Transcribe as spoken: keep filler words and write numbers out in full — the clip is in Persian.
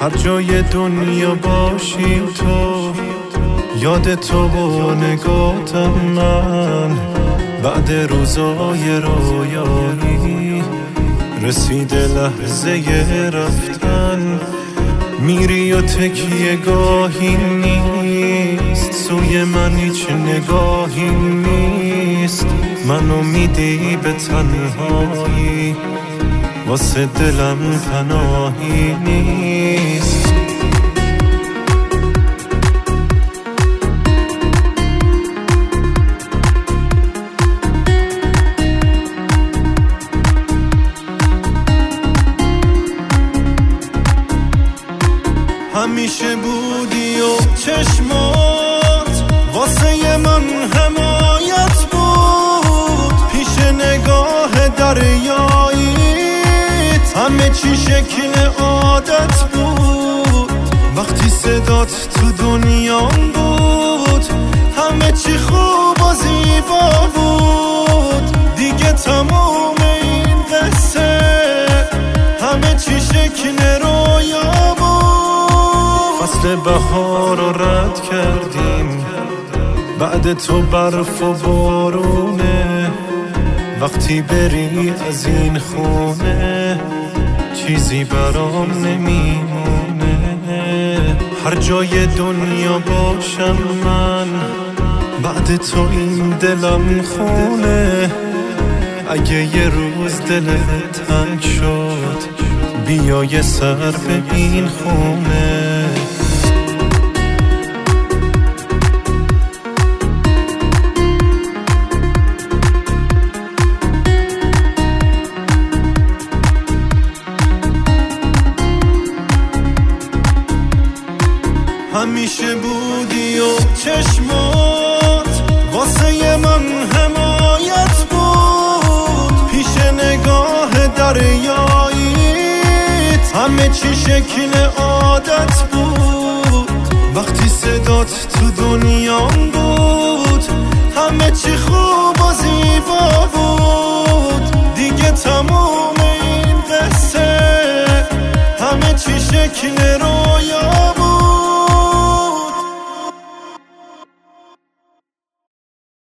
هر جای دنیا باشی تو، یاد تو و نگاتم من. بعد روزای رویایی رسیده لحظه رفتن، میری و تکیه گاهی نیست، سوی من هیچ نگاهی نیست. منو میدی به تنهایی، واسه دلم پناهی نیست. همیشه بودی و چشمات واسه من حمایت بود، پیش نگاه دریاییت همه چی شکل عادت بود. وقتی صدات تو دنیام بود همه چی خوب و زیبا بود. دیگه تموم این قصه همه چی شکل رویا بود. فصل بهار رو رد کردیم، بعد تو برف و بارونه. وقتی بری از این خونه چیزی برام نمیمونه. هر جای دنیا باشم من، بعد تو این دلم خونه. اگه یه روز دلت تنگ شد بیا یه سر به این خونه. همیشه بودی و چشمات واسه من حمایت بود، پیش نگاه دریاییت همه چی شکل عادت بود. وقتی صدات تو دنیام بود همه چی خوب و زیبا بود. دیگه تموم این قصه همه چی شکل رویا